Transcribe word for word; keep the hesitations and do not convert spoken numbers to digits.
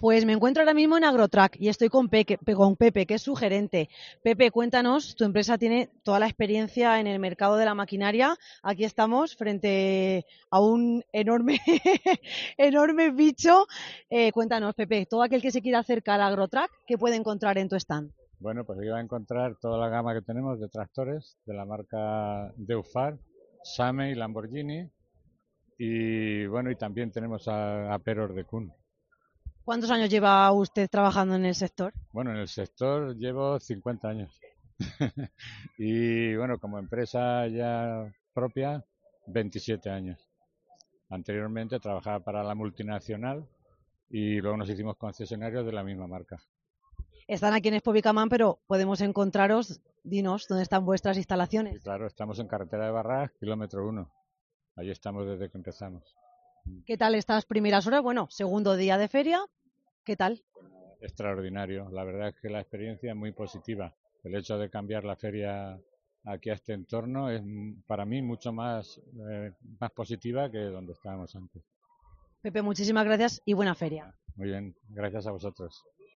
Pues me encuentro ahora mismo en Agrotrack y estoy con Pepe, con Pepe, que es su gerente. Pepe, cuéntanos, tu empresa tiene toda la experiencia en el mercado de la maquinaria. Aquí estamos frente a un enorme, enorme bicho. Eh, cuéntanos, Pepe, todo aquel que se quiera acercar a Agrotrack, ¿qué puede encontrar en tu stand? Bueno, pues iba a encontrar toda la gama que tenemos de tractores de la marca Deufar, Same y Lamborghini. Y bueno, y también tenemos a, a Peror de Kun. ¿Cuántos años lleva usted trabajando en el sector? Bueno, en el sector llevo cincuenta años. Y bueno, como empresa ya propia, veintisiete años. Anteriormente trabajaba para la multinacional y luego nos hicimos concesionarios de la misma marca. Están aquí en Expo Bicamán, pero podemos encontraros. Dinos dónde están vuestras Y instalaciones. claro, estamos en carretera de Barras, kilómetro uno. Ahí estamos desde que empezamos. ¿Qué tal estas primeras horas? Bueno, segundo día de feria, ¿qué tal? Extraordinario. La verdad es que la experiencia es muy positiva. El hecho de cambiar la feria aquí a este entorno es mm, para mí mucho más, eh, más positiva que donde estábamos antes. Pepe, muchísimas gracias y buena feria. Muy bien, gracias a vosotros.